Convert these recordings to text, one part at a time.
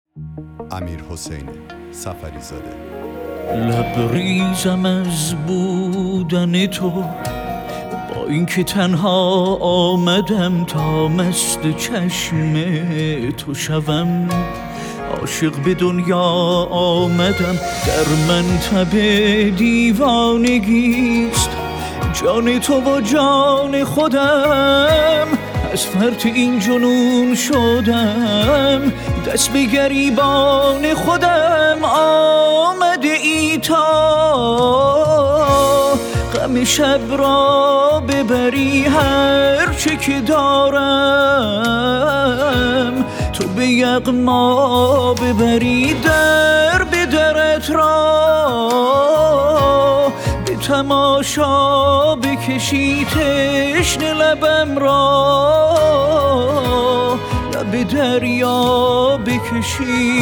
امیر حسین سفری زاده. لبریزم از بودن تو، با اینکه تنها آمدم تا مست چشم تو شوم. عاشق به دنیا آمدم، در منطب دیوانگیست جان تو و جان خودم. از فرط این جنون شدم، دست به گریبان خودم. آمده ای تا غم شب را ببری، هر چه که دارم تو به یغما ببری. در به درت را به تماشا بکشی، تشنه لبم را لب دریا بکشی.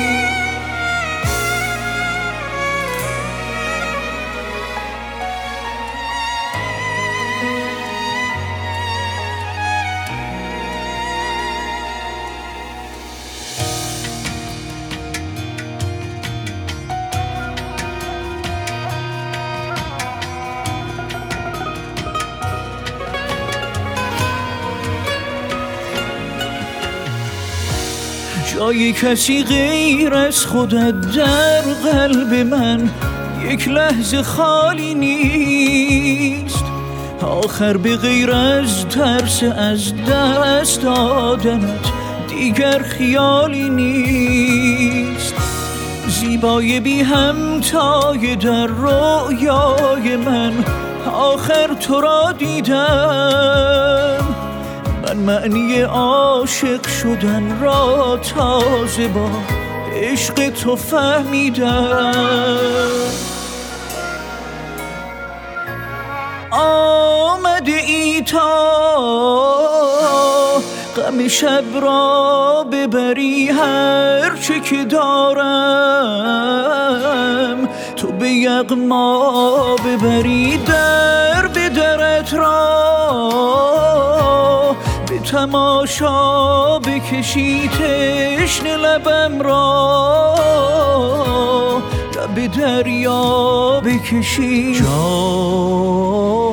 جای کسی غیر از خودت در قلب من یک لحظه خالی نیست. آخر به غیر از ترس از دست دادنت دیگر خیالی نیست. زیبای بی همتای در رویای من، آخر تو را دیدم. من معنی عاشق شدن را تازه با عشق تو فهمیدم. آمده ای تا غم شب را ببری، هر چه که دارم تو به یغما ببری. در به درت را به تماشا بکشی، تشنه لبم را لب دریا بکشی.